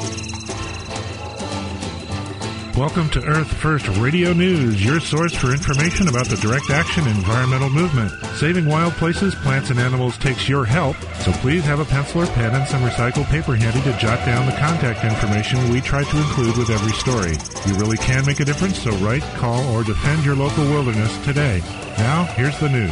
Welcome to Earth First Radio News, your source for information about the direct action environmental movement. Saving wild places, plants, and animals takes your help, so please have a pencil or pen and some recycled paper handy to jot down the contact information we try to include with every story. You really can make a difference, so write, call, or defend your local wilderness today. Now, here's the news.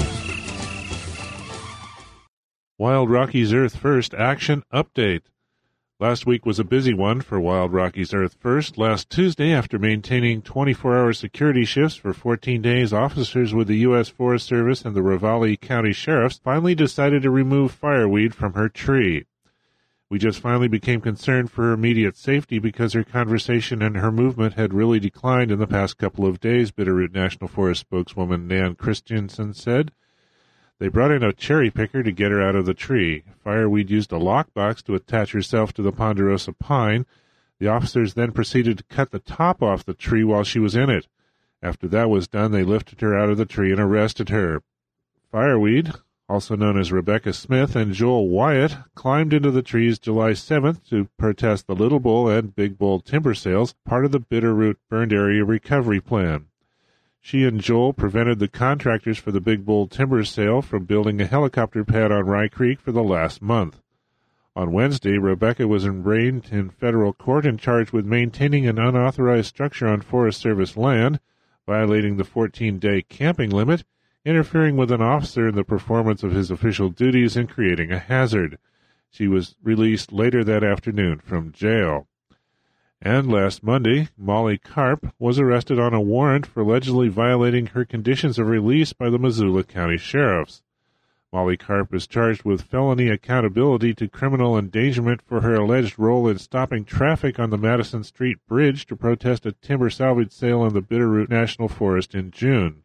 Wild Rockies Earth First Action Update. Last week was a busy one for Wild Rockies Earth First. Last Tuesday, after maintaining 24-hour security shifts for 14 days, officers with the U.S. Forest Service and the Ravalli County Sheriffs finally decided to remove fireweed from her tree. We just finally became concerned for her immediate safety because her conversation and her movement had really declined in the past couple of days, Bitterroot National Forest spokeswoman Nan Christensen said. They brought in a cherry picker to get her out of the tree. Fireweed used a lockbox to attach herself to the ponderosa pine. The officers then proceeded to cut the top off the tree while she was in it. After that was done, they lifted her out of the tree and arrested her. Fireweed, also known as Rebecca Smith and Joel Wyatt, climbed into the trees July 7th to protest the Little Bull and Big Bull timber sales, part of the Bitterroot Burned Area Recovery Plan. She and Joel prevented the contractors for the Big Bull timber sale from building a helicopter pad on Rye Creek for the last month. On Wednesday, Rebecca was arraigned in federal court and charged with maintaining an unauthorized structure on Forest Service land, violating the 14-day camping limit, interfering with an officer in the performance of his official duties, and creating a hazard. She was released later that afternoon from jail. And last Monday, Molly Karp was arrested on a warrant for allegedly violating her conditions of release by the Missoula County Sheriffs. Molly Karp is charged with felony accountability to criminal endangerment for her alleged role in stopping traffic on the Madison Street Bridge to protest a timber salvage sale in the Bitterroot National Forest in June.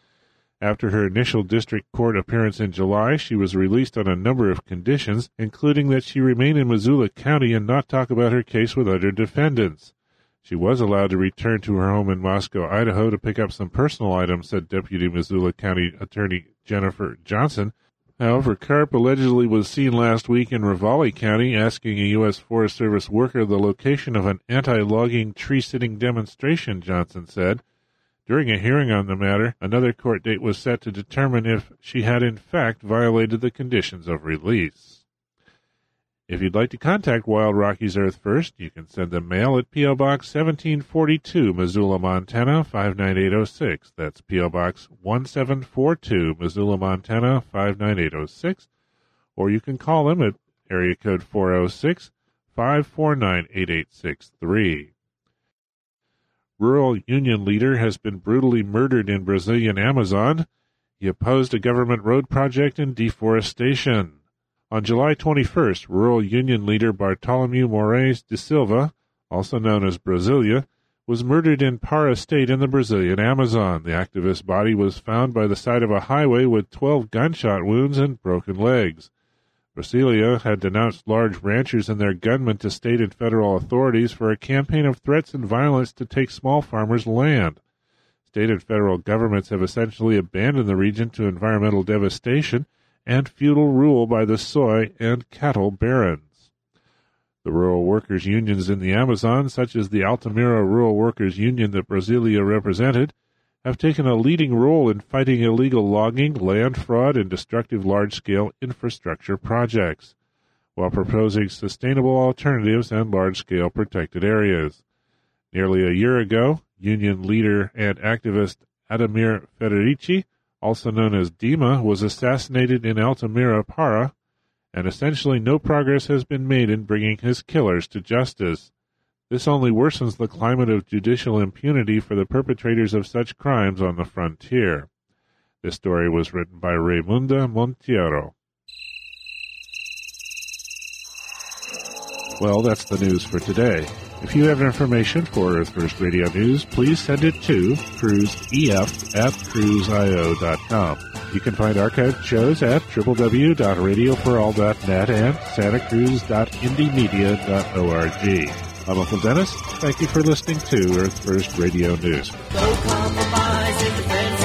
After her initial district court appearance in July, she was released on a number of conditions, including that she remain in Missoula County and not talk about her case with other defendants. She was allowed to return to her home in Moscow, Idaho, to pick up some personal items, said Deputy Missoula County Attorney Jennifer Johnson. However, Karp allegedly was seen last week in Ravalli County asking a U.S. Forest Service worker the location of an anti-logging tree-sitting demonstration, Johnson said. During a hearing on the matter, another court date was set to determine if she had in fact violated the conditions of release. If you'd like to contact Wild Rockies Earth First, you can send them mail at P.O. Box 1742, Missoula, Montana 59806. That's P.O. Box 1742, Missoula, Montana 59806. Or you can call them at area code 406-549-8863. Rural Union leader has been brutally murdered in Brazilian Amazon. He opposed a government road project and deforestation. On July 21st, Rural Union leader Bartolomeu Moraes de Silva, also known as Brasilia, was murdered in Para State in the Brazilian Amazon. The activist's body was found by the side of a highway with 12 gunshot wounds and broken legs. Brasilia had denounced large ranchers and their gunmen to state and federal authorities for a campaign of threats and violence to take small farmers' land. State and federal governments have essentially abandoned the region to environmental devastation and feudal rule by the soy and cattle barons. The rural workers' unions in the Amazon, such as the Altamira Rural Workers Union that Brasilia represented, have taken a leading role in fighting illegal logging, land fraud, and destructive large-scale infrastructure projects, while proposing sustainable alternatives and large-scale protected areas. Nearly a year ago, union leader and activist Ademir Federici, also known as Dima, was assassinated in Altamira, Para, and essentially no progress has been made in bringing his killers to justice. This only worsens the climate of judicial impunity for the perpetrators of such crimes on the frontier. This story was written by Raymunda Monteiro. Well, that's the news for today. If you have information for Earth First Radio News, please send it to cruisef@cruiseio.com. You can find archived shows at www.radioforall.net and santacruz.indiemedia.org. I'm Uncle Dennis. Thank you for listening to Earth First Radio News.